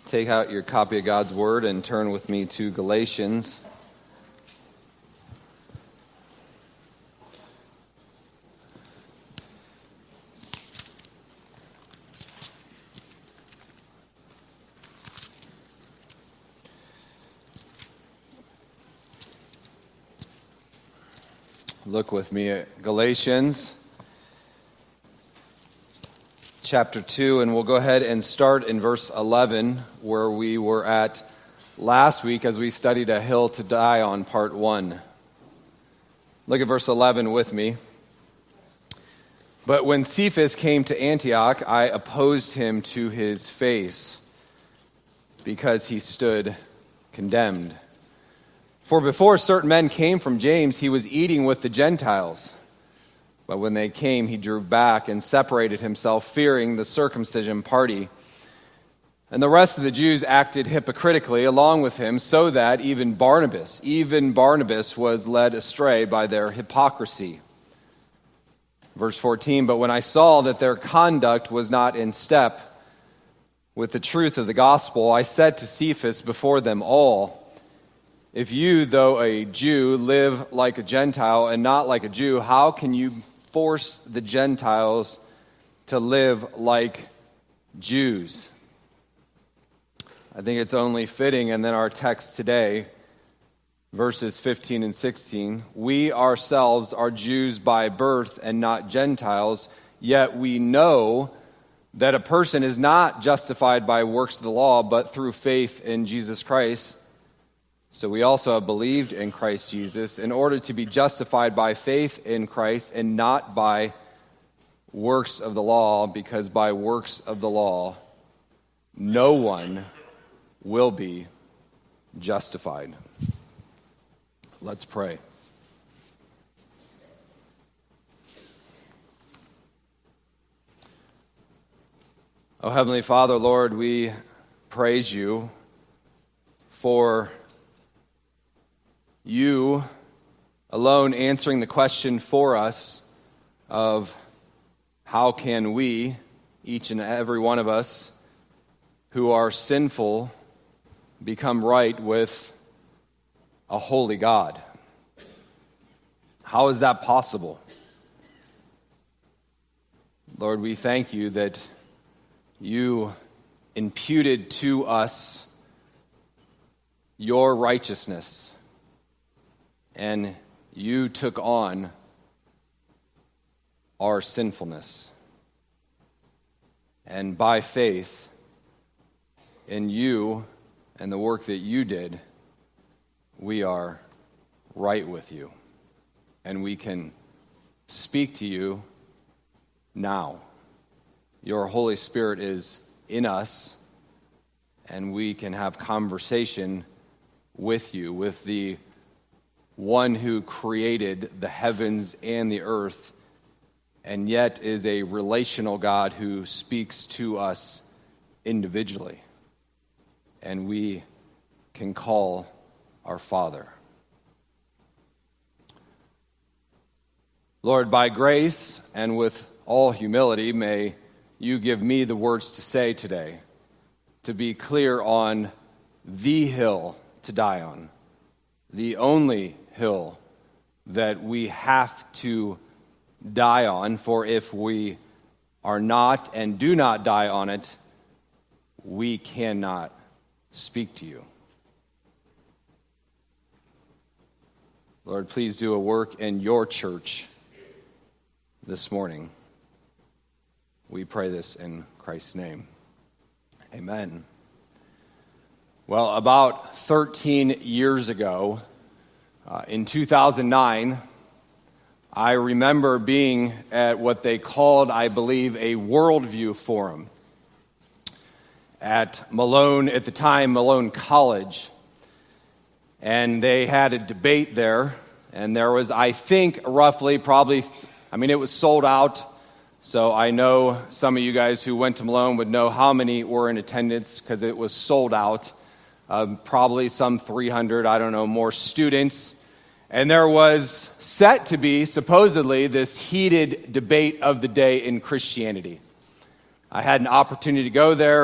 take out your copy of God's Word and turn with me to Galatians. Look with me at Galatians chapter 2, and we'll go ahead and start in verse 11, where we were at last week as we studied A Hill to Die On, part 1. Look at verse 11 with me. But when Cephas came to Antioch, I opposed him to his face, because he stood condemned. For before certain men came from James, he was eating with the Gentiles. But when they came, he drew back and separated himself, fearing the circumcision party. And the rest of the Jews acted hypocritically along with him, so that even Barnabas was led astray by their hypocrisy. Verse 14, but when I saw that their conduct was not in step with the truth of the gospel, I said to Cephas before them all, if you, though a Jew, live like a Gentile and not like a Jew, how can you force the Gentiles to live like Jews? I think it's only fitting, and then our text today, verses 15 and 16, we ourselves are Jews by birth and not Gentiles, yet we know that a person is not justified by works of the law, but through faith in Jesus Christ. So we also have believed in Christ Jesus in order to be justified by faith in Christ and not by works of the law, because by works of the law, no one will be justified. Let's pray. Oh, Heavenly Father, Lord, we praise you for you alone answering the question for us of how can we, each and every one of us who are sinful, become right with a holy God. How is that possible? Lord, we thank you that you imputed to us your righteousness, and you took on our sinfulness. And by faith in you and the work that you did, we are right with you. And we can speak to you now. Your Holy Spirit is in us, and we can have conversation with you, with the one who created the heavens and the earth, and yet is a relational God who speaks to us individually. And we can call our Father. Lord, by grace and with all humility, may you give me the words to say today, to be clear on the hill to die on, the only hill that we have to die on, for if we are not and do not die on it, we cannot speak to you. Lord, please do a work in your church this morning. We pray this in Christ's name. Amen. Well, about 13 years ago, in 2009, I remember being at what they called, I believe, a worldview forum at Malone, at the time, Malone College. And they had a debate there, and there was, I think, roughly, it was sold out. So I know some of you guys who went to Malone would know how many were in attendance because it was sold out. Probably some 300, more students. And there was set to be, supposedly, this heated debate of the day in Christianity. I had an opportunity to go there,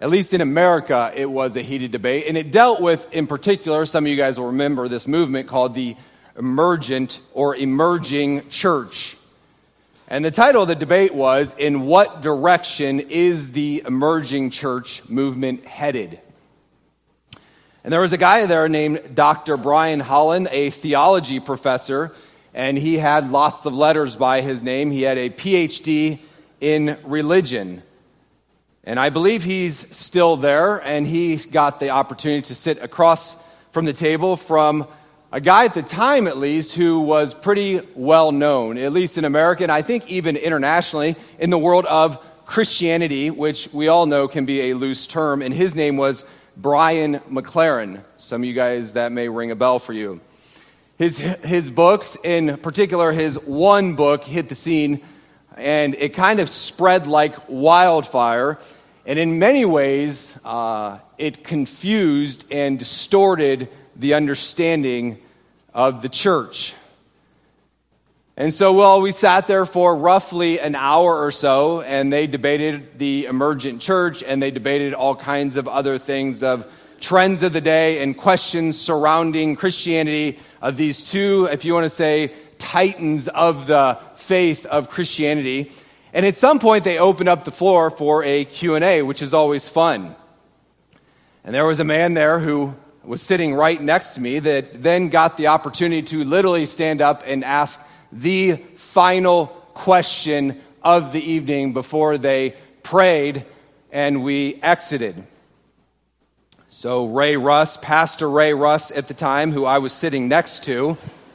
At least in America, it was a heated debate. And it dealt with, in particular, some of you guys will remember this movement called the emergent or emerging church. And the title of the debate was, "In what direction is the emerging church movement headed?" And there was a guy there named Dr. Brian Holland, a theology professor, and he had lots of letters by his name. He had a PhD in religion. And I believe he's still there, and he got the opportunity to sit across from the table from a guy at the time, at least, who was pretty well known, at least in America, and I think even internationally, in the world of Christianity, which we all know can be a loose term, and his name was Brian McLaren. Some of you guys, that may ring a bell for you. His books, in particular, his one book hit the scene, and it kind of spread like wildfire. And in many ways, it confused and distorted the understanding of the church. And so, we sat there for roughly an hour or so, and they debated the emergent church, and they debated all kinds of other things of trends of the day and questions surrounding Christianity of these two, if you want to say, titans of the faith of Christianity. And at some point, they opened up the floor for a Q&A, which is always fun. And there was a man there who was sitting right next to me that then got the opportunity to literally stand up and ask the final question of the evening before they prayed and we exited. So Ray Russ, Pastor Ray Russ at the time, who I was sitting next to,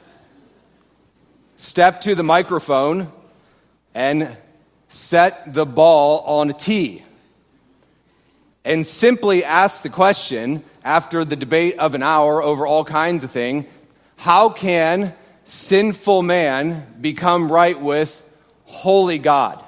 stepped to the microphone and set the ball on a tee and simply asked the question after the debate of an hour over all kinds of things: how can sinful man become right with holy God?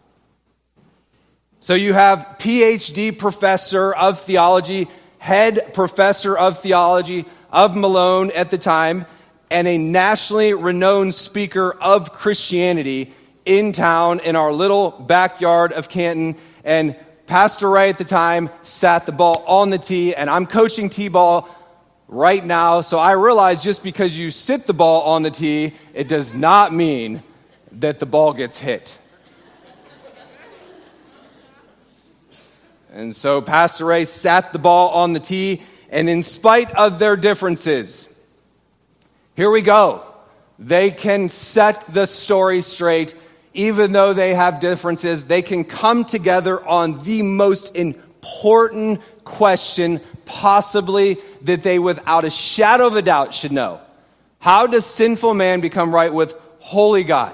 So you have PhD professor of theology, head professor of theology of Malone at the time, and a nationally renowned speaker of Christianity in town in our little backyard of Canton. And Pastor Ray at the time sat the ball on the tee, and I'm coaching t-ball right now. So I realize just because you sit the ball on the tee, it does not mean that the ball gets hit. And so Pastor Ray sat the ball on the tee, and in spite of their differences, here we go. They can set the story straight. Even though they have differences, they can come together on the most important question possibly that they, without a shadow of a doubt, should know. How does sinful man become right with holy God?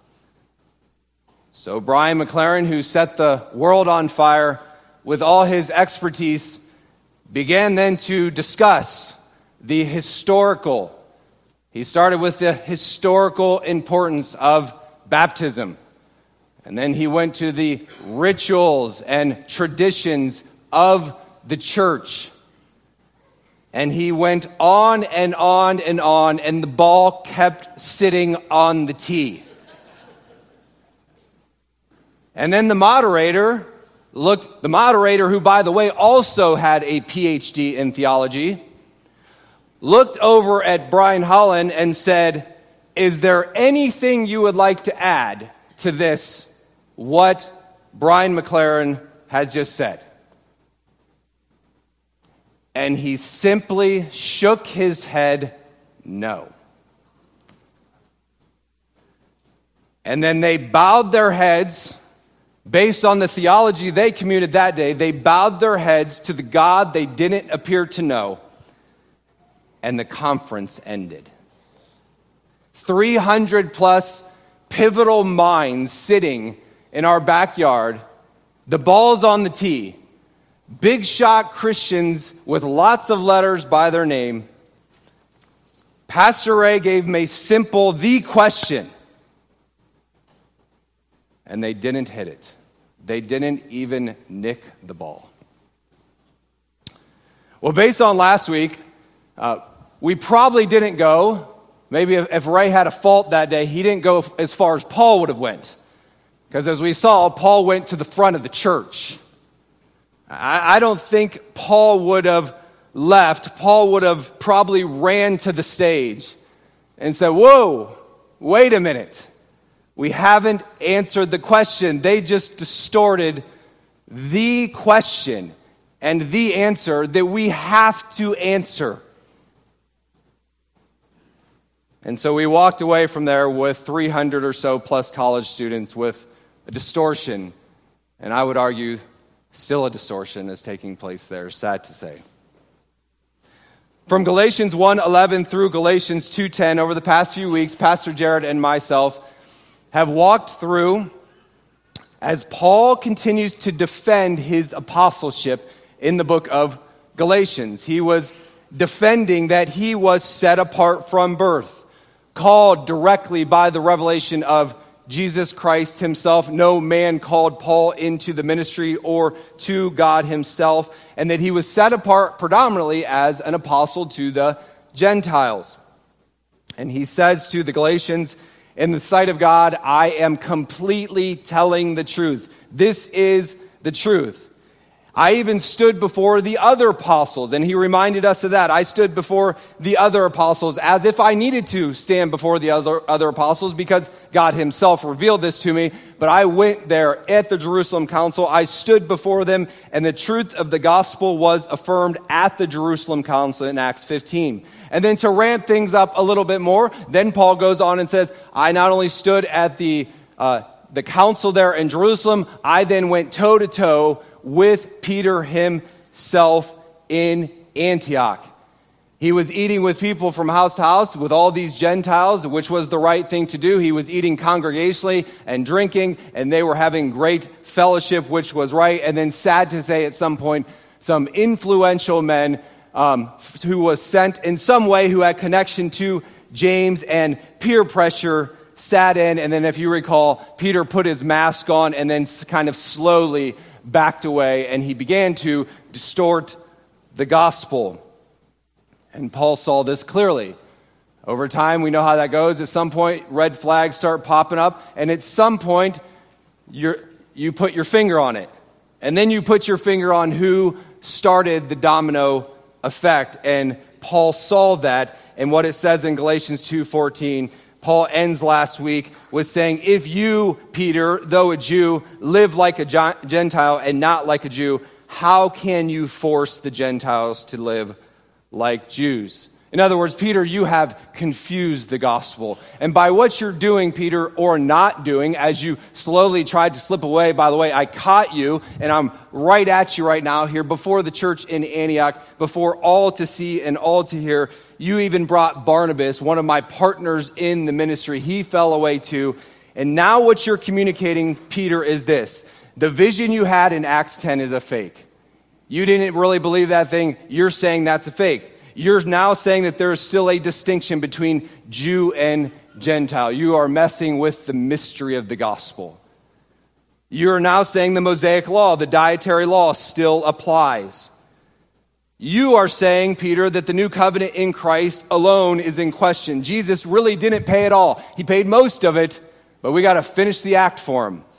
So Brian McLaren, who set the world on fire with all his expertise, began then to discuss the historical. He started with the historical importance of baptism. And then he went to the rituals and traditions of the church. And he went on and on and on, and the ball kept sitting on the tee. And then the moderator, who, by the way, also had a PhD in theology, looked over at Brian Holland and said, "Is there anything you would like to add to this, what Brian McLaren has just said?" And he simply shook his head no. And then they bowed their heads, based on the theology they commuted that day, they bowed their heads to the God they didn't appear to know, and the conference ended. 300 plus pivotal minds sitting in our backyard, the ball's on the tee, big shot Christians with lots of letters by their name. Pastor Ray gave them a simple, the question, and they didn't hit it. They didn't even nick the ball. Well, based on last week, we probably didn't go. Maybe if Ray had a fault that day, he didn't go as far as Paul would have went. Because as we saw, Paul went to the front of the church. I don't think Paul would have left. Paul would have probably ran to the stage and said, whoa, wait a minute. We haven't answered the question. They just distorted the question and the answer that we have to answer. And so we walked away from there with 300 or so plus college students with a distortion. And I would argue still a distortion is taking place there, sad to say. From Galatians 1:11 through Galatians 2:10, over the past few weeks, Pastor Jared and myself have walked through as Paul continues to defend his apostleship in the book of Galatians. He was defending that he was set apart from birth, called directly by the revelation of Jesus Christ himself. No man called Paul into the ministry or to God himself, and that he was set apart predominantly as an apostle to the Gentiles. And he says to the Galatians, in the sight of God, I am completely telling the truth. This is the truth. I even stood before the other apostles, and he reminded us of that. I stood before the other apostles as if I needed to stand before the other apostles because God himself revealed this to me. But I went there at the Jerusalem Council. I stood before them, and the truth of the gospel was affirmed at the Jerusalem Council in Acts 15. And then to ramp things up a little bit more, then Paul goes on and says, I not only stood at the council there in Jerusalem, I then went toe-to-toe with Peter himself in Antioch. He was eating with people from house to house with all these Gentiles, which was the right thing to do. He was eating congregationally and drinking, and they were having great fellowship, which was right. And then, sad to say, at some point, some influential men who was sent in some way, who had connection to James and peer pressure, sat in. And then, if you recall, Peter put his mask on and then kind of slowly backed away, and he began to distort the gospel. And Paul saw this clearly. Over time, we know how that goes. At some point, red flags start popping up, and at some point, you put your finger on it. And then you put your finger on who started the domino effect. And Paul saw that, and what it says in Galatians 2:14, Paul ends last week with saying, if you, Peter, though a Jew, live like a Gentile and not like a Jew, how can you force the Gentiles to live like Jews? In other words, Peter, you have confused the gospel. And by what you're doing, Peter, or not doing, as you slowly tried to slip away, by the way, I caught you, and I'm right at you right now here before the church in Antioch, before all to see and all to hear. You even brought Barnabas, one of my partners in the ministry. He fell away too. And now what you're communicating, Peter, is this. The vision you had in Acts 10 is a fake. You didn't really believe that thing. You're saying that's a fake. You're now saying that there is still a distinction between Jew and Gentile. You are messing with the mystery of the gospel. You're now saying the Mosaic law, the dietary law, still applies. You are saying, Peter, that the new covenant in Christ alone is in question. Jesus really didn't pay it all. He paid most of it, but we got to finish the act for him.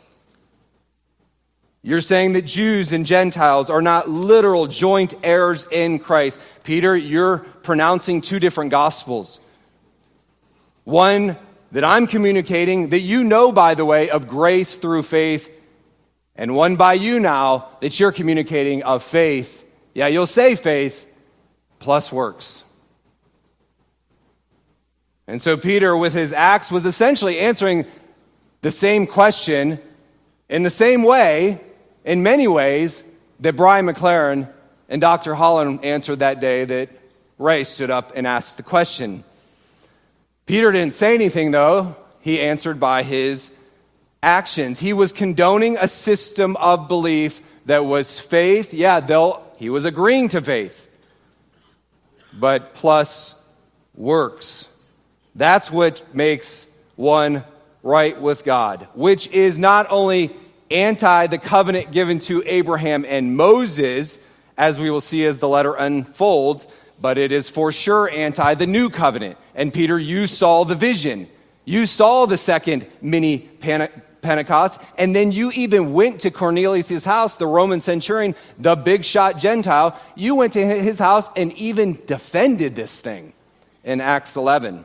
You're saying that Jews and Gentiles are not literal joint heirs in Christ. Peter, you're pronouncing two different gospels. One that I'm communicating that you know, by the way, of grace through faith, and one by you now that you're communicating of faith. Yeah, you'll say faith plus works. And so Peter, with his Acts, was essentially answering the same question in the same way, in many ways, that Brian McLaren and Dr. Holland answered that day that Ray stood up and asked the question. Peter didn't say anything, though. He answered by his actions. He was condoning a system of belief that was faith. Yeah, he was agreeing to faith, but plus works. That's what makes one right with God, which is not only anti the covenant given to Abraham and Moses, as we will see as the letter unfolds, but it is for sure anti the new covenant. And Peter, you saw the vision. You saw the second mini Pentecost, and then you even went to Cornelius' house, the Roman centurion, the big shot Gentile. You went to his house and even defended this thing in Acts 11.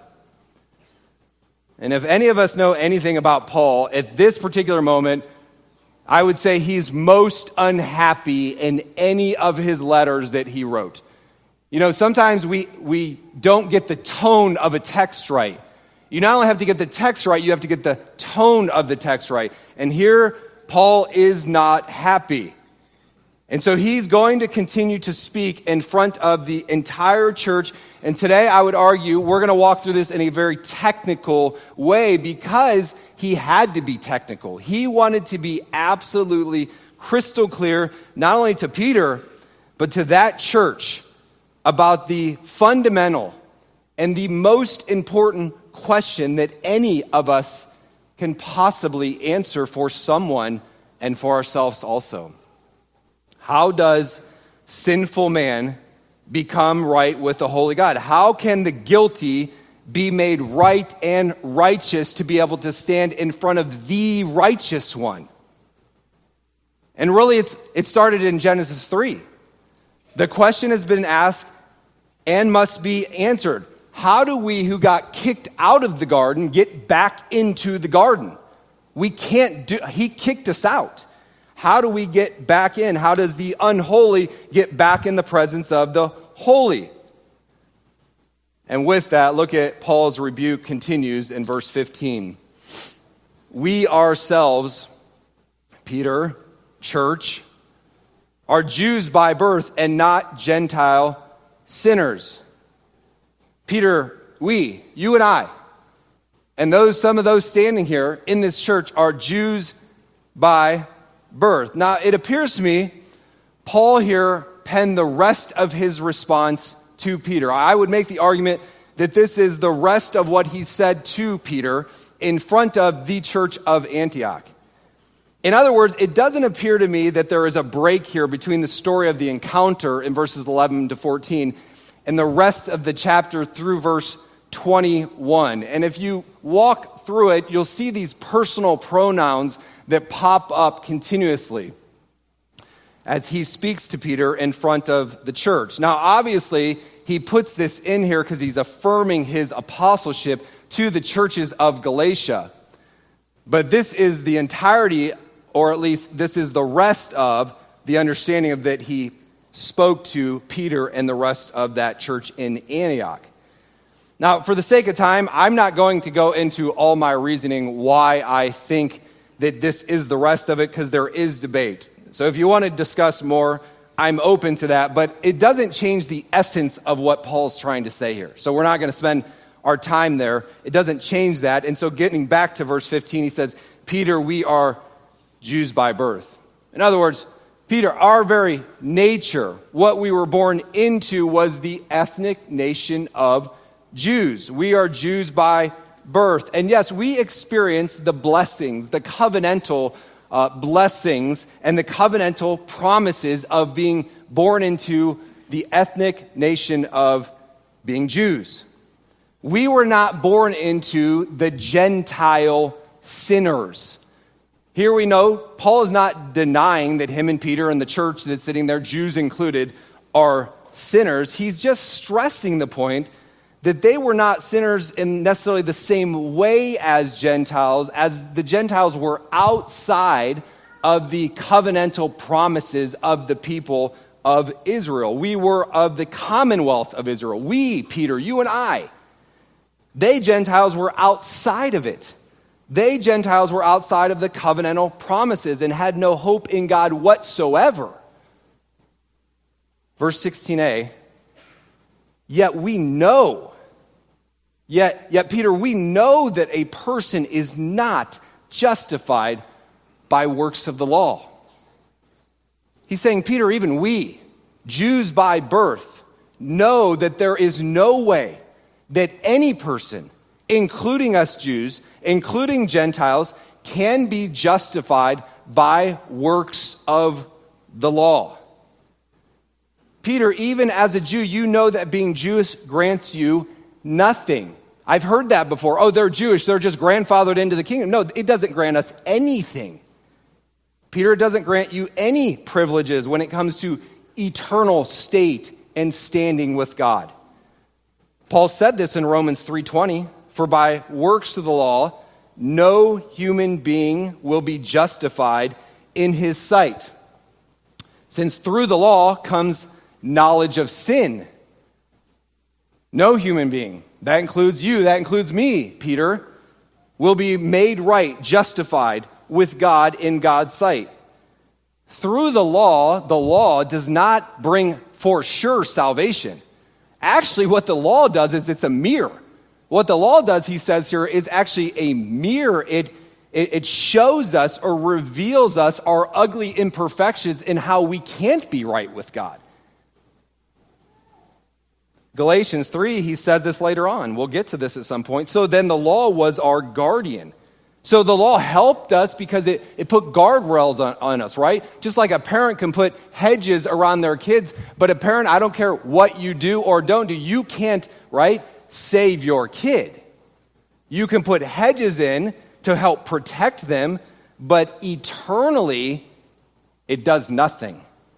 And if any of us know anything about Paul, at this particular moment, I would say he's most unhappy in any of his letters that he wrote. You know, sometimes we don't get the tone of a text right. You not only have to get the text right, you have to get the tone of the text right. And here, Paul is not happy. And so he's going to continue to speak in front of the entire church. And today, I would argue, we're going to walk through this in a very technical way because he had to be technical. He wanted to be absolutely crystal clear, not only to Peter, but to that church about the fundamental and the most important question that any of us can possibly answer for someone and for ourselves also. How does sinful man become right with the holy God? How can the guilty be made right and righteous to be able to stand in front of the righteous one? And really, it started in Genesis 3. The question has been asked and must be answered. How do we who got kicked out of the garden get back into the garden? We can't do, he kicked us out. How do we get back in? How does the unholy get back in the presence of the holy? And with that, look at Paul's rebuke continues in verse 15. We ourselves, Peter, church, are Jews by birth and not Gentile sinners. Peter, we, you and I, and some of those standing here in this church are Jews by birth. Now, it appears to me Paul here penned the rest of his response to Peter. I would make the argument that this is the rest of what he said to Peter in front of the church of Antioch. In other words, it doesn't appear to me that there is a break here between the story of the encounter in verses 11 to 14 and the rest of the chapter through verse 21. And if you walk through it, you'll see these personal pronouns that pop up continuously as he speaks to Peter in front of the church. Now, obviously, he puts this in here because he's affirming his apostleship to the churches of Galatia. But this is the entirety, or at least this is the rest of the understanding of that he spoke to Peter and the rest of that church in Antioch. Now, for the sake of time, I'm not going to go into all my reasoning why I think that this is the rest of it, because there is debate. So if you want to discuss more, I'm open to that, but it doesn't change the essence of what Paul's trying to say here. So we're not going to spend our time there. It doesn't change that. And so getting back to verse 15, he says, Peter, we are Jews by birth. In other words, Peter, our very nature, what we were born into was the ethnic nation of Jews. We are Jews by birth. And yes, we experience the blessings, the covenantal blessings and the covenantal promises of being born into the ethnic nation of being Jews. We were not born into the Gentile sinners. Here we know Paul is not denying that him and Peter and the church that's sitting there, Jews included, are sinners. He's just stressing the point that they were not sinners in necessarily the same way as the Gentiles were outside of the covenantal promises of the people of Israel. We were of the commonwealth of Israel. We, Peter, you and I. They, Gentiles, were outside of it. They, Gentiles, were outside of the covenantal promises and had no hope in God whatsoever. Verse 16a, yet we know, yet Peter, we know that a person is not justified by works of the law. He's saying, Peter, even we, Jews by birth, know that there is no way that any person, including us Jews, including Gentiles, can be justified by works of the law. Peter, even as a Jew, you know that being Jewish grants you nothing. I've heard that before. Oh, they're Jewish. They're just grandfathered into the kingdom. No, it doesn't grant us anything. Peter doesn't grant you any privileges when it comes to eternal state and standing with God. Paul said this in Romans 3:20, for by works of the law, no human being will be justified in his sight, since through the law comes knowledge of sin. No human being, that includes you, that includes me, Peter, will be made right, justified with God in God's sight. Through the law does not bring for sure salvation. Actually, what the law does is it's a mirror. What the law does, he says here, is actually a mirror. It shows us or reveals us our ugly imperfections in how we can't be right with God. Galatians 3, he says this later on. We'll get to this at some point. So then the law was our guardian. So the law helped us because it put guardrails on us, right? Just like a parent can put hedges around their kids, but a parent, I don't care what you do or don't do, you can't, right, save your kid. You can put hedges in to help protect them, but eternally, it does nothing.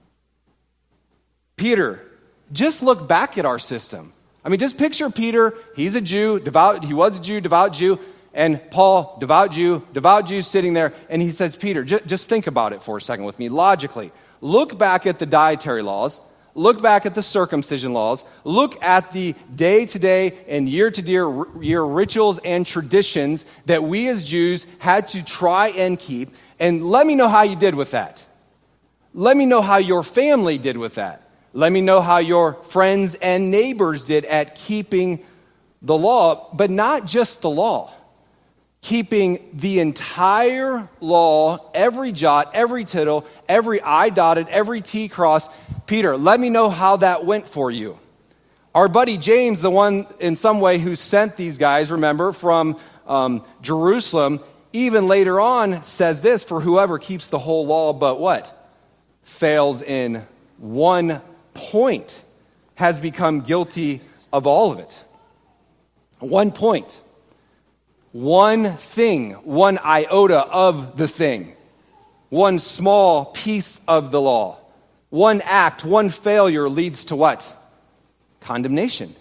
Peter, just look back at our system. I mean, just picture Peter. He's a Jew, devout. He was a Jew, devout Jew. And Paul, devout Jew, sitting there. And he says, Peter, just think about it for a second with me, logically. Look back at the dietary laws. Look back at the circumcision laws. Look at the day-to-day and year-to-year rituals and traditions that we as Jews had to try and keep. And let me know how you did with that. Let me know how your family did with that. Let me know how your friends and neighbors did at keeping the law, but not just the law. Keeping the entire law, every jot, every tittle, every I dotted, every T crossed. Peter, let me know how that went for you. Our buddy James, the one in some way who sent these guys, remember, from Jerusalem, even later on says this, for whoever keeps the whole law but what? Fails in one point, has become guilty of all of it. 1 point. One thing, one iota of the thing. One small piece of the law. One act, one failure leads to what? Condemnation.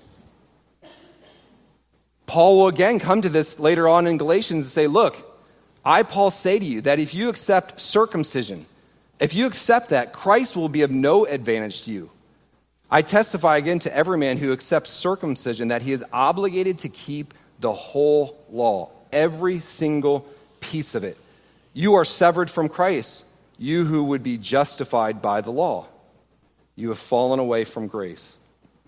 Paul will again come to this later on in Galatians and say, look, I, Paul, say to you that if you accept circumcision, if you accept that, Christ will be of no advantage to you. I testify again to every man who accepts circumcision that he is obligated to keep the whole law, every single piece of it. You are severed from Christ, you who would be justified by the law. You have fallen away from grace.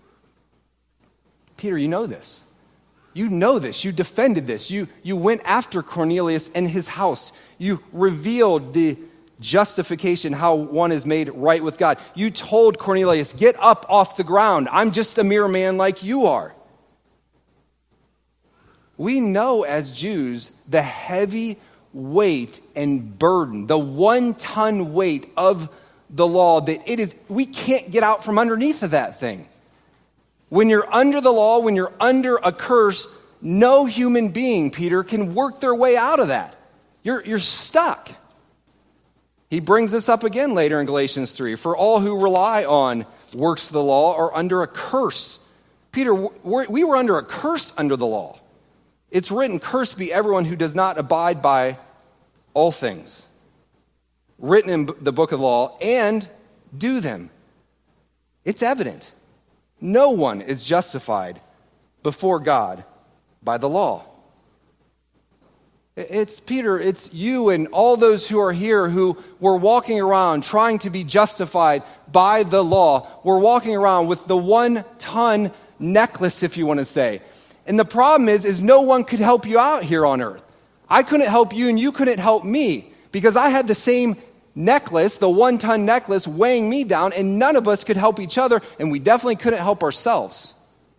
Peter, you know this. You know this. You defended this. You went after Cornelius and his house. You revealed the justification, how one is made right with God. You told Cornelius, get up off the ground. I'm just a mere man like you are. We know as Jews the heavy weight and burden, the 1-ton weight of the law that it is, we can't get out from underneath of that thing. When you're under the law, when you're under a curse, no human being, Peter, can work their way out of that. You're stuck. He brings this up again later in Galatians 3. For all who rely on works of the law are under a curse. Peter, we were under a curse under the law. It's written, cursed be everyone who does not abide by all things written in the book of the law and do them. It's evident. No one is justified before God by the law. It's Peter, it's you and all those who are here who were walking around trying to be justified by the law. We're walking around with the 1-ton necklace, if you want to say. And the problem is no one could help you out here on earth. I couldn't help you and you couldn't help me because I had the same necklace, the 1-ton necklace weighing me down, and none of us could help each other, and we definitely couldn't help ourselves.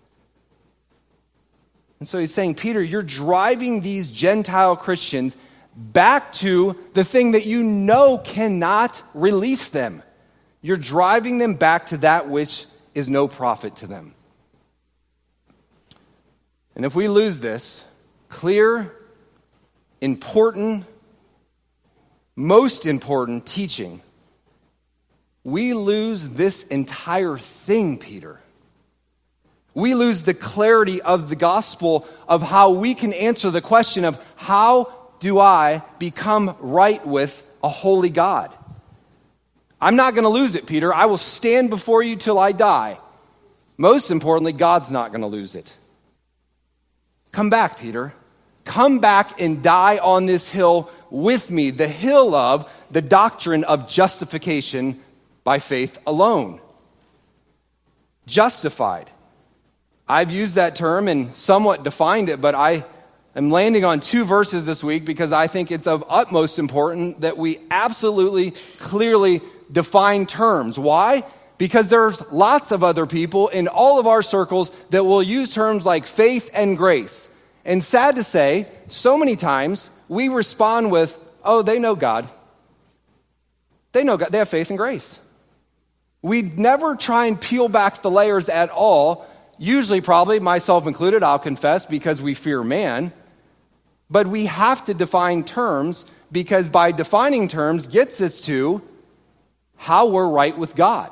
And so he's saying, Peter, you're driving these Gentile Christians back to the thing that you know cannot release them. You're driving them back to that which is no profit to them. And if we lose this clear, important, most important teaching, we lose this entire thing, Peter. We lose the clarity of the gospel of how we can answer the question of how do I become right with a holy God? I'm not going to lose it, Peter. I will stand before you till I die. Most importantly, God's not going to lose it. Come back, Peter. Come back and die on this hill with me, the hill of the doctrine of justification by faith alone. Justified. I've used that term and somewhat defined it, but I am landing on 2 verses this week because I think it's of utmost importance that we absolutely, clearly define terms. Why? Because there's lots of other people in all of our circles that will use terms like faith and grace. And sad to say, so many times we respond with, oh, they know God. They know God. They have faith and grace. We never try and peel back the layers at all. Usually, probably, myself included, I'll confess, because we fear man. But we have to define terms because by defining terms gets us to how we're right with God.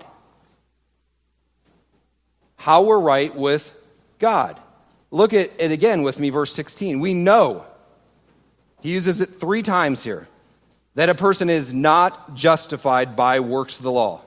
How we're right with God. Look at it again with me, verse 16. We know, he uses it 3 times here, that a person is not justified by works of the law.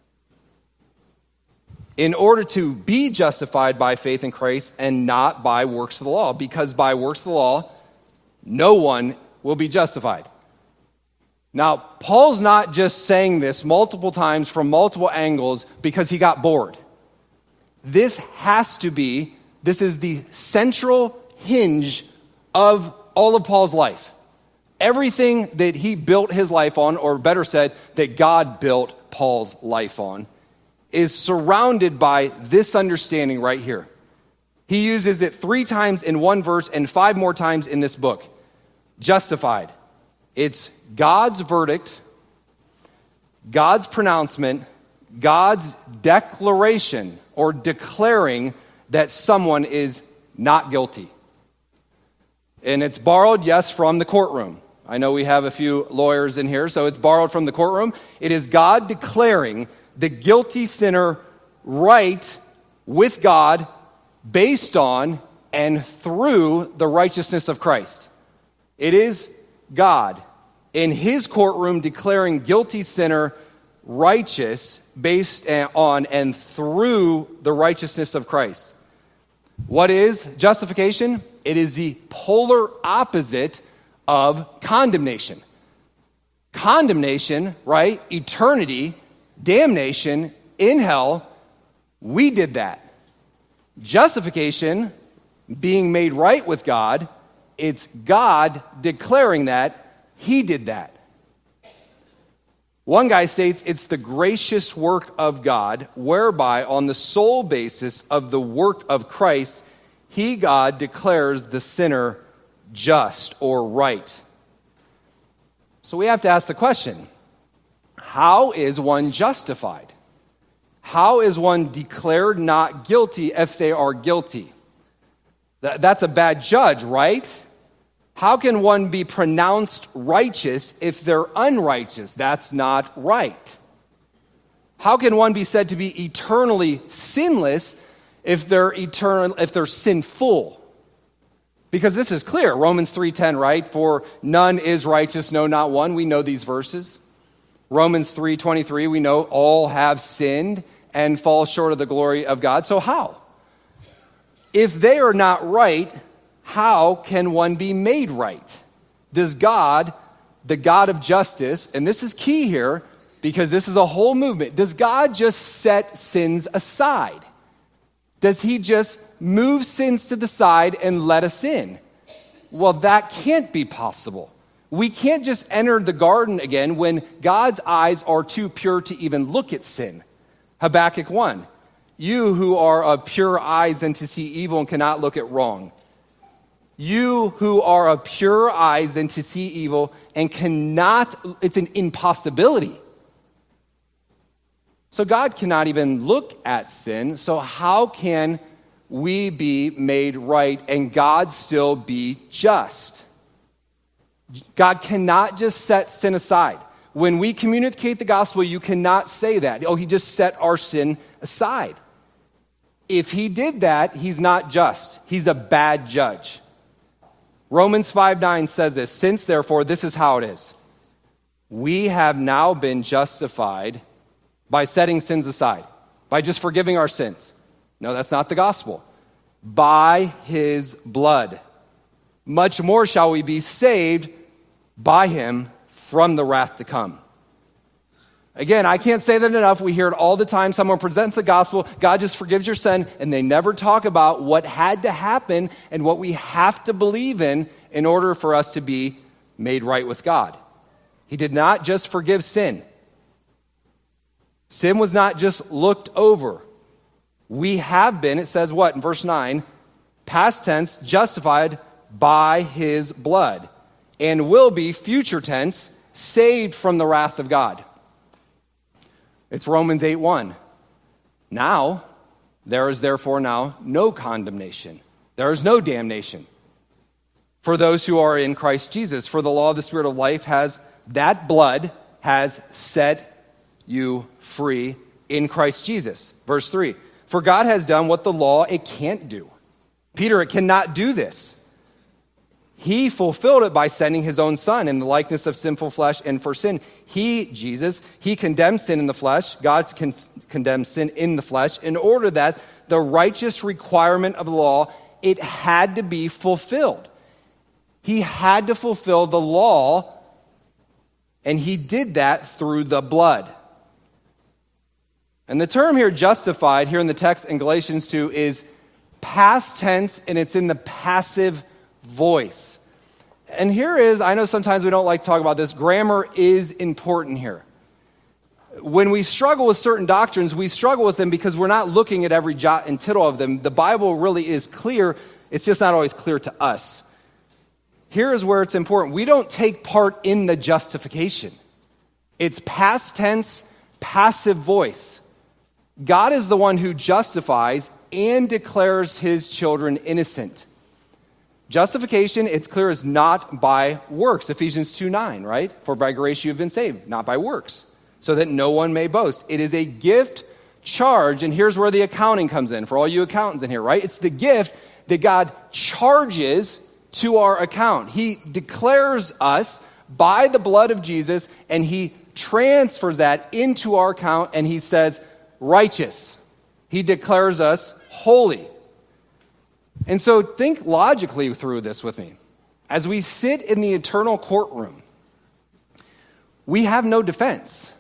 In order to be justified by faith in Christ and not by works of the law, because by works of the law, no one will be justified. Now, Paul's not just saying this multiple times from multiple angles because he got bored. This is the central hinge of all of Paul's life. Everything that he built his life on, or better said, that God built Paul's life on, is surrounded by this understanding right here. He uses it 3 times in 1 verse and 5 more times in this book. Justified. It's God's verdict, God's pronouncement, God's declaration or declaring that someone is not guilty. And it's borrowed, yes, from the courtroom. I know we have a few lawyers in here, so it's borrowed from the courtroom. It is God declaring the guilty sinner right with God based on and through the righteousness of Christ. It is God in his courtroom declaring guilty sinner righteous based on and through the righteousness of Christ. What is justification? It is the polar opposite of condemnation. Condemnation, right? Eternity, damnation in hell, we did that. Justification, being made right with God, it's God declaring that he did that. One guy states it's the gracious work of God, whereby on the sole basis of the work of Christ, he, God, declares the sinner just or right. So we have to ask the question, how is one justified? How is one declared not guilty if they are guilty? That's a bad judge, right? How can one be pronounced righteous if they're unrighteous? That's not right. How can one be said to be eternally sinless if they're sinful? Because this is clear, Romans 3:10, right? For none is righteous, no, not one. We know these verses. Romans 3:23, we know all have sinned and fall short of the glory of God. So how? If they are not right, how can one be made right? Does God, the God of justice, and this is key here because this is a whole movement, does God just set sins aside? Does he just move sins to the side and let us in? Well, that can't be possible. We can't just enter the garden again when God's eyes are too pure to even look at sin. Habakkuk 1, you who are of pure eyes than to see evil and cannot look at wrong. You who are of pure eyes than to see evil and cannot, it's an impossibility. So God cannot even look at sin. So how can we be made right and God still be just. God cannot just set sin aside. When we communicate the gospel, you cannot say that. Oh, he just set our sin aside. If he did that, he's not just. He's a bad judge. Romans 5:9 says this, since therefore, this is how it is. We have now been justified by setting sins aside, by just forgiving our sins. No, that's not the gospel. By his blood. Much more shall we be saved by him from the wrath to come. Again, I can't say that enough. We hear it all the time. Someone presents the gospel, God just forgives your sin, and they never talk about what had to happen and what we have to believe in order for us to be made right with God. He did not just forgive sin. Sin was not just looked over. We have been, it says what in verse 9, past tense, justified by his blood, and will be, future tense, saved from the wrath of God. It's Romans 8:1. Now, there is therefore now no condemnation. There is no damnation for those who are in Christ Jesus. For the law of the Spirit of life that blood has set you free in Christ Jesus. Verse 3, for God has done what the law, it can't do. Peter, it cannot do this. He fulfilled it by sending his own son in the likeness of sinful flesh, and for sin, Jesus, he condemned sin in the flesh. God condemned sin in the flesh in order that the righteous requirement of the law, it had to be fulfilled. He had to fulfill the law, and he did that through the blood. And the term here, justified, here in the text in Galatians 2, is past tense, and it's in the passive voice. And here is, I know sometimes we don't like to talk about this, grammar is important here. When we struggle with certain doctrines, we struggle with them because we're not looking at every jot and tittle of them. The Bible really is clear, it's just not always clear to us. Here is where it's important. We don't take part in the justification. It's past tense, passive voice. God is the one who justifies and declares his children innocent. Justification, it's clear, is not by works. Ephesians 2:9, right? For by grace you have been saved, not by works, so that no one may boast. It is a gift charge, and here's where the accounting comes in, for all you accountants in here, right? It's the gift that God charges to our account. He declares us by the blood of Jesus, and he transfers that into our account, and he says, righteous. He declares us holy. And so think logically through this with me. As we sit in the eternal courtroom, we have no defense.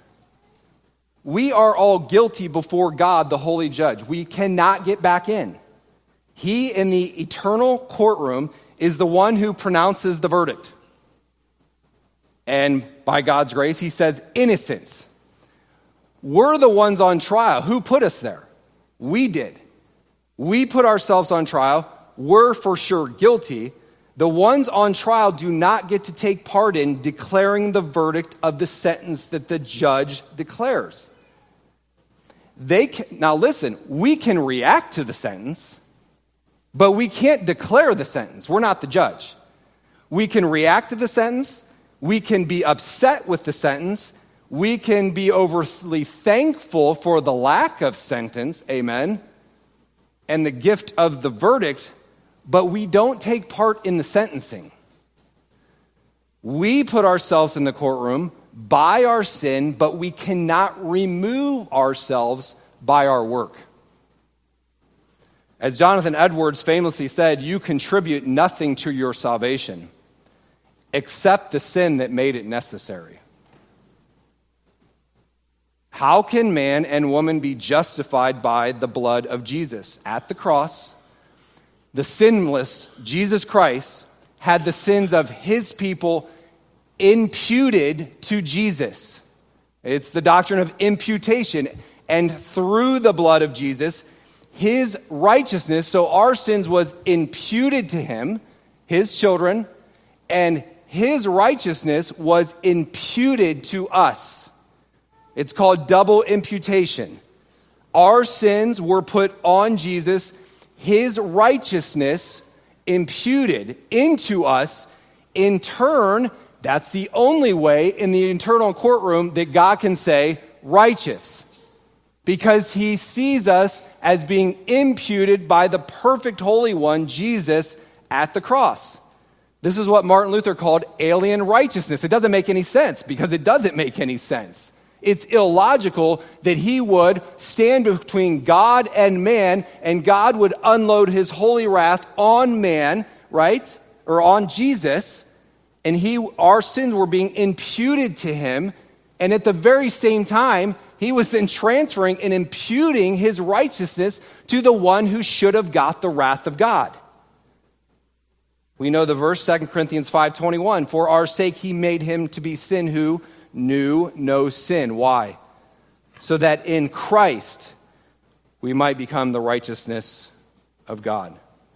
We are all guilty before God, the holy judge. We cannot get back in. He, in the eternal courtroom, is the one who pronounces the verdict. And by God's grace, he says innocence. We're the ones on trial. Who put us there? We did. We put ourselves on trial. We're for sure guilty. The ones on trial do not get to take part in declaring the verdict of the sentence that the judge declares. Now listen, we can react to the sentence, but we can't declare the sentence. We're not the judge. We can react to the sentence. We can be upset with the sentence. We can be overly thankful for the lack of sentence, amen, and the gift of the verdict, but we don't take part in the sentencing. We put ourselves in the courtroom by our sin, but we cannot remove ourselves by our work. As Jonathan Edwards famously said, you contribute nothing to your salvation except the sin that made it necessary. How can man and woman be justified by the blood of Jesus? At the cross, the sinless Jesus Christ had the sins of his people imputed to Jesus. It's the doctrine of imputation. And through the blood of Jesus, his righteousness, so our sins was imputed to him, his children, and his righteousness was imputed to us. It's called double imputation. Our sins were put on Jesus. his righteousness imputed into us. In turn, that's the only way in the eternal courtroom that God can say righteous, because he sees us as being imputed by the perfect Holy One, Jesus, at the cross. This is what Martin Luther called alien righteousness. It doesn't make any sense, because it doesn't make any sense. It's illogical that he would stand between God and man, and God would unload his holy wrath on man, right? Or on Jesus, and our sins were being imputed to him, and at the very same time, he was then transferring and imputing his righteousness to the one who should have got the wrath of God. We know the verse, 2 Corinthians 5:21, for our sake he made him to be sin who knew no sin. Why? So that in Christ we might become the righteousness of God.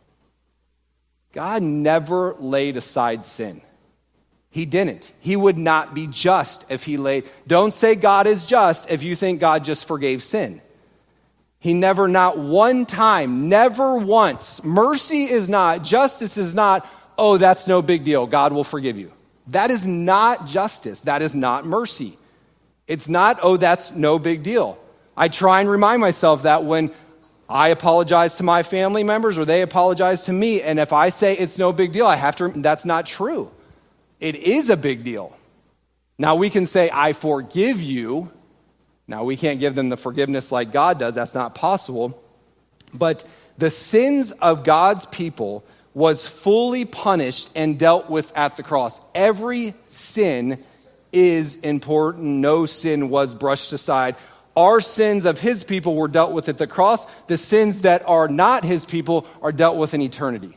God never laid aside sin. He didn't. He would not be just if he laid. Don't say God is just if you think God just forgave sin. He never, not one time, never once. Mercy is not, justice is not, oh, that's no big deal, God will forgive you. That is not justice. That is not mercy. It's not, oh, that's no big deal. I try and remind myself that when I apologize to my family members or they apologize to me, and if I say it's no big deal, I have to, that's not true. It is a big deal. Now we can say, I forgive you. Now we can't give them the forgiveness like God does. That's not possible. But the sins of God's people was fully punished and dealt with at the cross. Every sin is important. No sin was brushed aside. Our sins of his people were dealt with at the cross. The sins that are not his people are dealt with in eternity.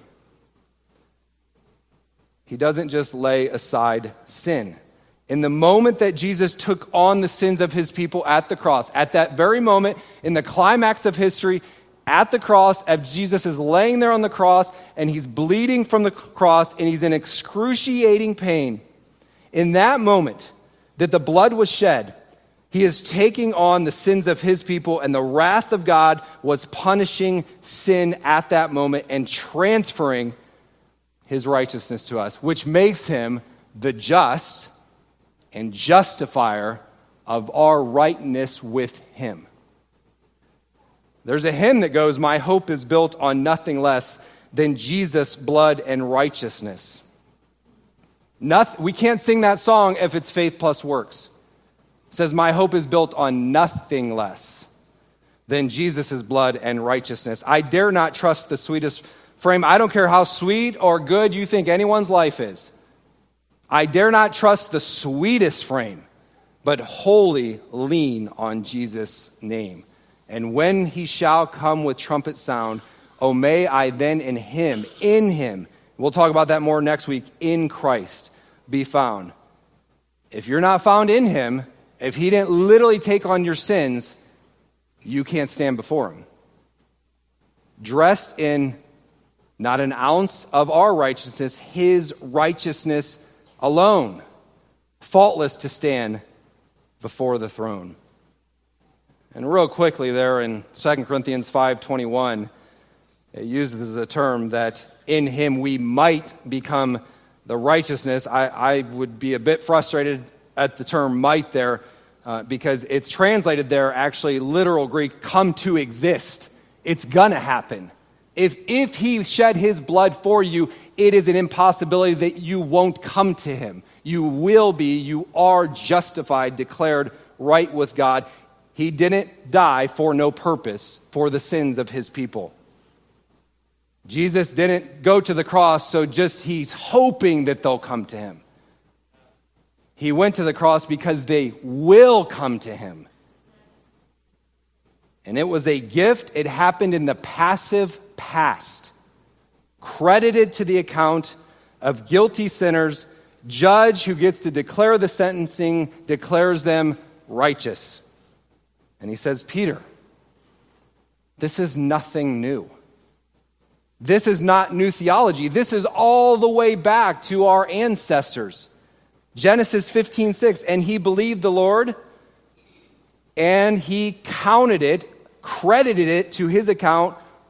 He doesn't just lay aside sin. In the moment that Jesus took on the sins of his people at the cross, at that very moment, in the climax of history, at the cross, as Jesus is laying there on the cross, and he's bleeding from the cross, and he's in excruciating pain, in that moment that the blood was shed, he is taking on the sins of his people, and the wrath of God was punishing sin at that moment and transferring his righteousness to us, which makes him the just and justifier of our rightness with him. There's a hymn that goes, my hope is built on nothing less than Jesus' blood and righteousness. We can't sing that song if it's faith plus works. It says, my hope is built on nothing less than Jesus' blood and righteousness. I dare not trust the sweetest frame. I don't care how sweet or good you think anyone's life is. I dare not trust the sweetest frame, but wholly lean on Jesus' name. And when he shall come with trumpet sound, oh, may I then in him, we'll talk about that more next week, in Christ be found. If you're not found in him, if he didn't literally take on your sins, you can't stand before him. Dressed in not an ounce of our righteousness, his righteousness alone, faultless to stand before the throne. And real quickly there in 2 Corinthians 5:21, it uses a term that in him we might become the righteousness. I would be a bit frustrated at the term might there because it's translated there actually literal Greek, come to exist. It's gonna happen. If he shed his blood for you, it is an impossibility that you won't come to him. You are justified, declared right with God. He didn't die for no purpose, for the sins of his people. Jesus didn't go to the cross so just he's hoping that they'll come to him. He went to the cross because they will come to him. And it was a gift. It happened in the passive past, credited to the account of guilty sinners. Judge who gets to declare the sentencing declares them righteous. And he says, Peter, this is nothing new. This is not new theology. This is all the way back to our ancestors. Genesis 15:6, and he believed the Lord, and he counted it, credited it to his account,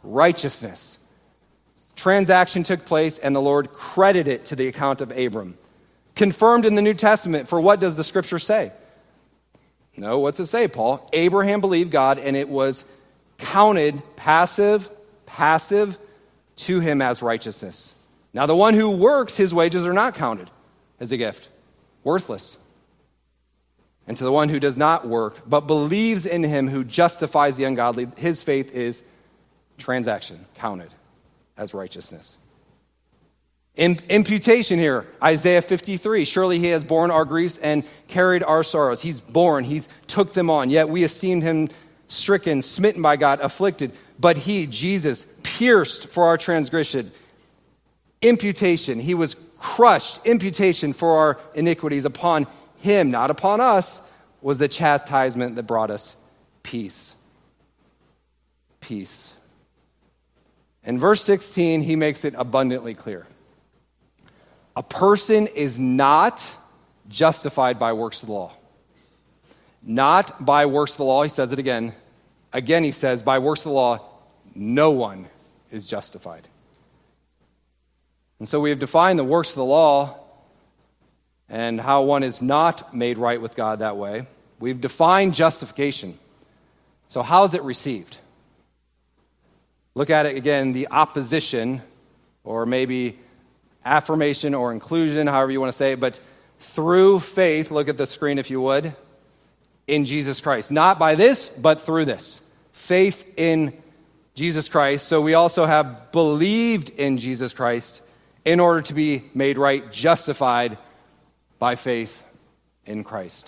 righteousness. Transaction took place, and the Lord credited it to the account of Abram. Confirmed in the New Testament, for what does the Scripture say? No, what's it say, Paul? Abraham believed God, and it was counted, passive, to him as righteousness. Now the one who works, his wages are not counted as a gift. Worthless. And to the one who does not work, but believes in him who justifies the ungodly, his faith is transaction, counted as righteousness. Imputation here, Isaiah 53. Surely he has borne our griefs and carried our sorrows. He's borne, he's took them on. Yet we esteemed him stricken, smitten by God, afflicted. But he, Jesus, pierced for our transgression. Imputation, he was crushed. Imputation for our iniquities. Upon him, not upon us, was the chastisement that brought us peace. Peace. In verse 16, he makes it abundantly clear. A person is not justified by works of the law. Not by works of the law, he says it again. Again, he says, by works of the law, no one is justified. And so we have defined the works of the law and how one is not made right with God that way. We've defined justification. So how is it received? Look at it again, the opposition, or maybe affirmation or inclusion, however you want to say it, but through faith, look at the screen if you would, in Jesus Christ. Not by this, but through this. Faith in Jesus Christ. So we also have believed in Jesus Christ in order to be made right, justified by faith in Christ.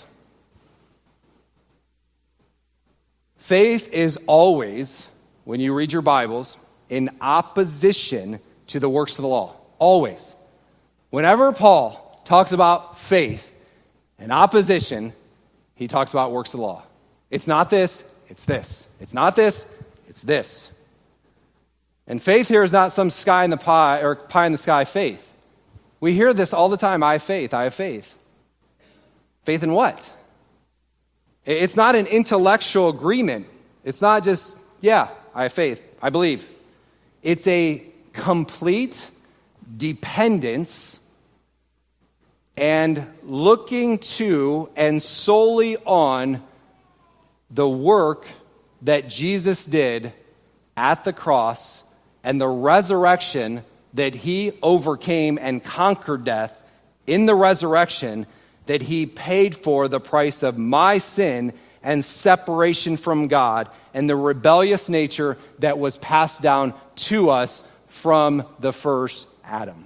Faith is always, when you read your Bibles, in opposition to the works of the law. Always. Whenever Paul talks about faith in opposition, he talks about works of the law. It's not this, it's this. It's not this, it's this. And faith here is not some sky in the pie or pie in the sky faith. We hear this all the time. I have faith, I have faith. Faith in what? It's not an intellectual agreement. It's not just, yeah, I have faith, I believe. It's a complete dependence and looking to and solely on the work that Jesus did at the cross and the resurrection that he overcame and conquered death in the resurrection, that he paid for the price of my sin and separation from God and the rebellious nature that was passed down to us from the first Adam.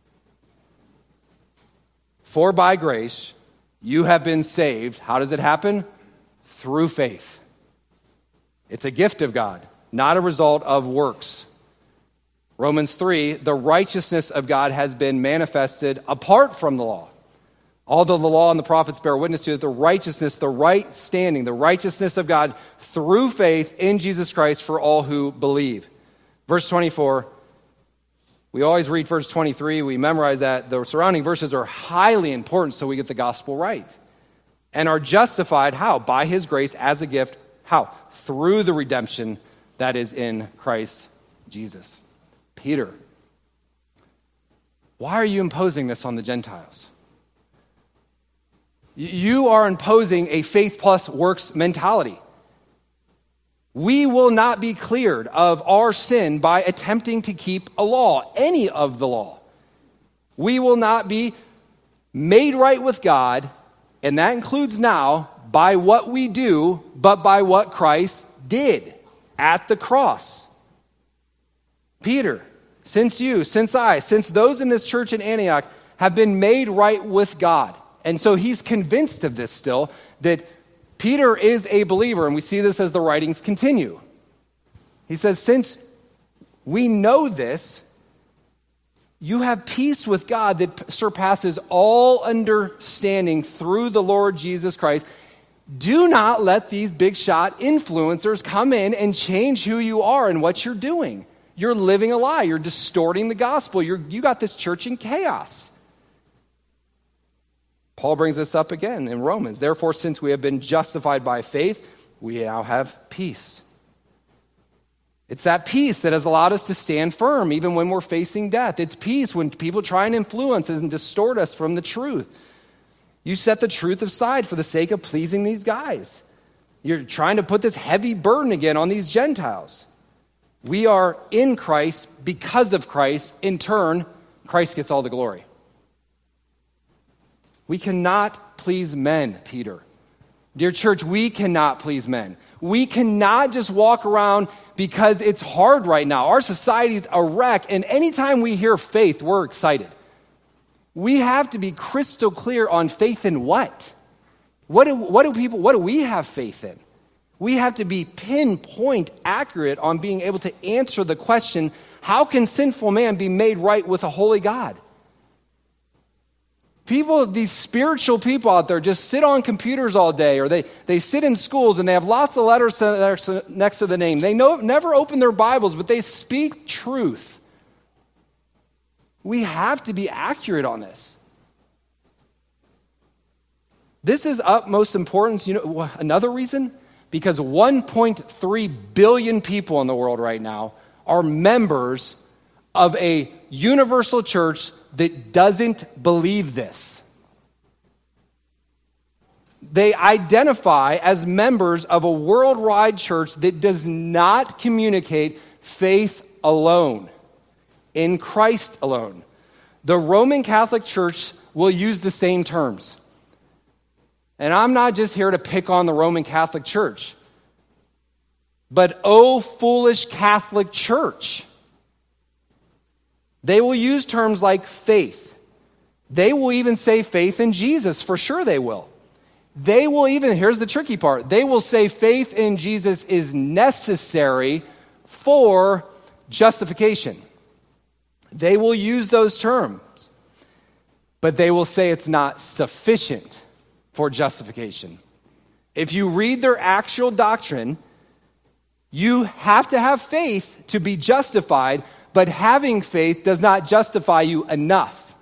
For by grace, you have been saved. How does it happen? Through faith. It's a gift of God, not a result of works. Romans 3, the righteousness of God has been manifested apart from the law. Although the law and the prophets bear witness to it, the righteousness, the right standing, the righteousness of God through faith in Jesus Christ for all who believe. Verse 24, we always read verse 23, we memorize that. The surrounding verses are highly important so we get the gospel right. And are justified, how? By his grace as a gift. How? Through the redemption that is in Christ Jesus. Peter, why are you imposing this on the Gentiles? You are imposing a faith plus works mentality. We will not be cleared of our sin by attempting to keep a law, any of the law. We will not be made right with God, and that includes now, by what we do, but by what Christ did at the cross. Peter, since those in this church in Antioch have been made right with God. And so he's convinced of this still, that Peter is a believer, and we see this as the writings continue. He says, since we know this, you have peace with God that surpasses all understanding through the Lord Jesus Christ. Do not let these big shot influencers come in and change who you are and what you're doing. You're living a lie. You're distorting the gospel. You got this church in chaos. Paul brings this up again in Romans. Therefore, since we have been justified by faith, we now have peace. It's that peace that has allowed us to stand firm even when we're facing death. It's peace when people try and influence us and distort us from the truth. You set the truth aside for the sake of pleasing these guys. You're trying to put this heavy burden again on these Gentiles. We are in Christ because of Christ. In turn, Christ gets all the glory. We cannot please men, Peter. Dear church, we cannot please men. We cannot just walk around because it's hard right now. Our society's a wreck, and anytime we hear faith, we're excited. We have to be crystal clear on faith in what? What do we have faith in? We have to be pinpoint accurate on being able to answer the question, how can sinful man be made right with a holy God? People, these spiritual people out there just sit on computers all day, or they sit in schools and they have lots of letters next to the name. They never open their Bibles, but they speak truth. We have to be accurate on this. This is utmost importance. You know, another reason? Because 1.3 billion people in the world right now are members of a universal church that doesn't believe this. They identify as members of a worldwide church that does not communicate faith alone, in Christ alone. The Roman Catholic Church will use the same terms. And I'm not just here to pick on the Roman Catholic Church, but oh, foolish Catholic Church. They will use terms like faith. They will even say faith in Jesus. For sure they will. They will even, here's the tricky part, they will say faith in Jesus is necessary for justification. They will use those terms, but they will say it's not sufficient for justification. If you read their actual doctrine, you have to have faith to be justified, but having faith does not justify you enough.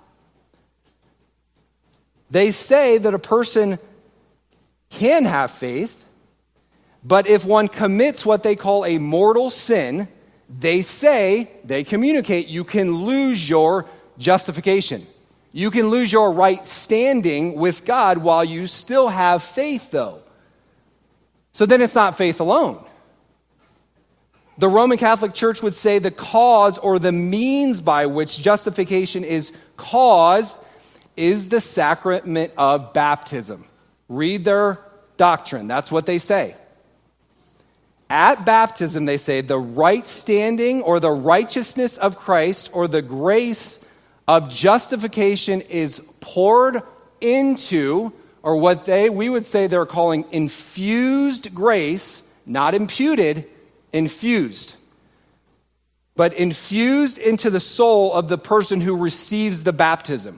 They say that a person can have faith, but if one commits what they call a mortal sin, they communicate, you can lose your justification. You can lose your right standing with God while you still have faith, though. So then it's not faith alone. The Roman Catholic Church would say the cause or the means by which justification is caused is the sacrament of baptism. Read their doctrine. That's what they say. At baptism, they say the right standing or the righteousness of Christ or the grace of justification is poured into, or what we would say they're calling infused grace, not imputed, infused. But infused into the soul of the person who receives the baptism.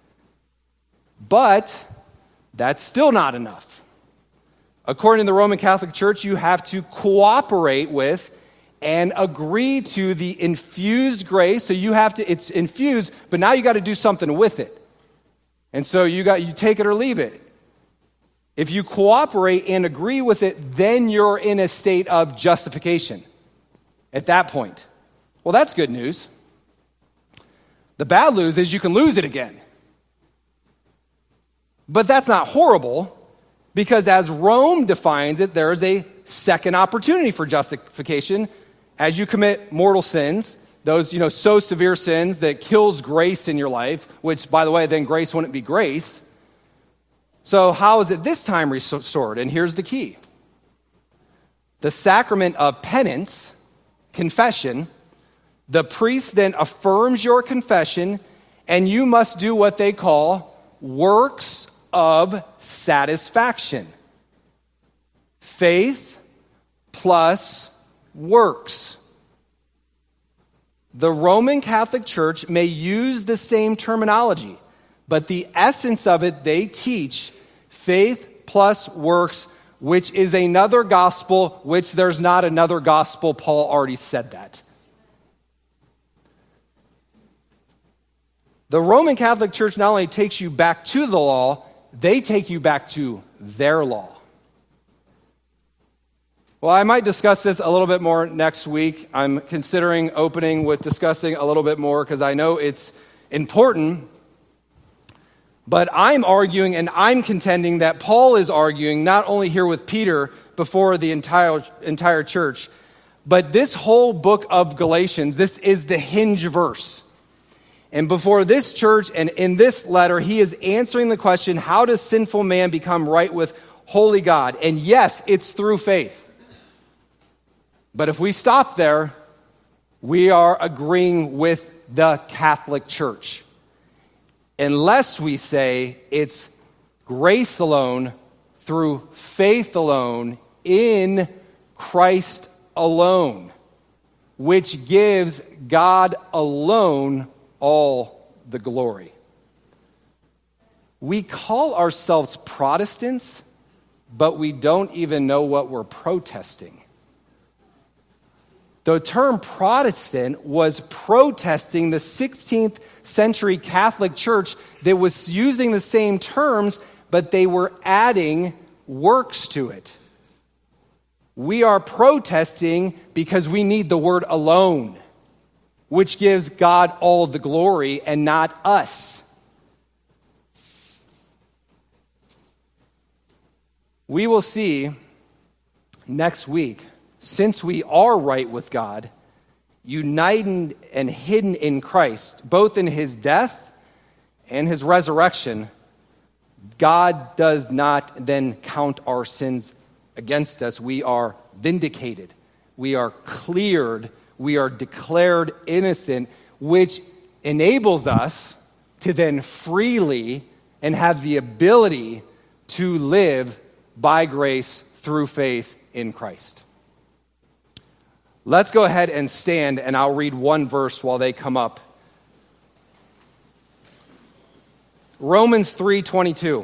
But that's still not enough. According to the Roman Catholic Church, you have to cooperate with and agree to the infused grace. So it's infused, but now you got to do something with it. And so you take it or leave it. If you cooperate and agree with it, then you're in a state of justification at that point. Well, that's good news. The bad news is you can lose it again. But that's not horrible, because as Rome defines it, there is a second opportunity for justification as you commit mortal sins, those so severe sins that kills grace in your life, which, by the way, then grace wouldn't be grace. So how is it this time restored? And here's the key. The sacrament of penance, confession, the priest then affirms your confession, and you must do what they call works of satisfaction. Faith plus works. The Roman Catholic Church may use the same terminology, but the essence of it, they teach faith plus works, which is another gospel, which there's not another gospel. Paul already said that. The Roman Catholic Church not only takes you back to the law, they take you back to their law. Well, I might discuss this a little bit more next week. I'm considering opening with discussing a little bit more because I know it's important. But I'm arguing and I'm contending that Paul is arguing not only here with Peter before the entire church, but this whole book of Galatians, this is the hinge verse. And before this church and in this letter, he is answering the question, how does sinful man become right with holy God? And yes, it's through faith. But if we stop there, we are agreeing with the Catholic Church. Unless we say it's grace alone, through faith alone, in Christ alone, which gives God alone all the glory. We call ourselves Protestants, but we don't even know what we're protesting. The term Protestant was protesting the 16th century Catholic Church that was using the same terms, but they were adding works to it. We are protesting because we need the word alone, which gives God all the glory and not us. We will see next week, since we are right with God, united and hidden in Christ, both in his death and his resurrection, God does not then count our sins against us. We are vindicated. We are cleared. We are declared innocent, which enables us to then freely and have the ability to live by grace through faith in Christ. Let's go ahead and stand, and I'll read one verse while they come up. Romans 3:22.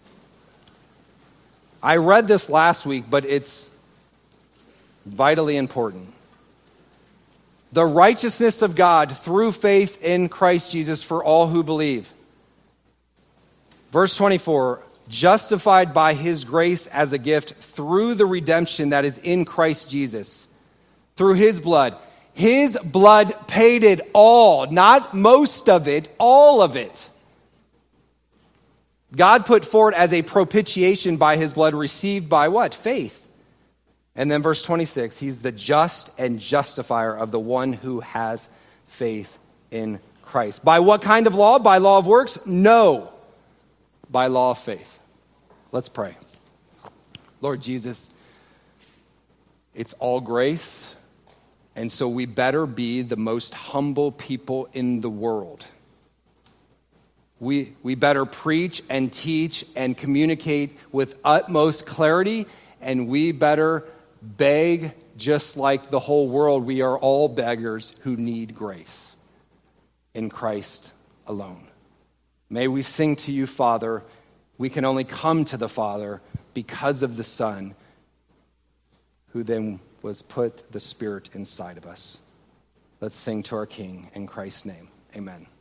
I read this last week, but it's vitally important. The righteousness of God through faith in Christ Jesus for all who believe. Verse 24, justified by his grace as a gift through the redemption that is in Christ Jesus. Through his blood. His blood paid it all, not most of it, all of it. God put forward as a propitiation by his blood received by what? Faith. And then verse 26, he's the just and justifier of the one who has faith in Christ. By what kind of law? By law of works? No. By law of faith. Let's pray. Lord Jesus, it's all grace. And so we better be the most humble people in the world. We better preach and teach and communicate with utmost clarity, and we better beg just like the whole world. We are all beggars who need grace in Christ alone. May we sing to you, Father. We can only come to the Father because of the Son, who then was put the Spirit inside of us. Let's sing to our King in Christ's name. Amen.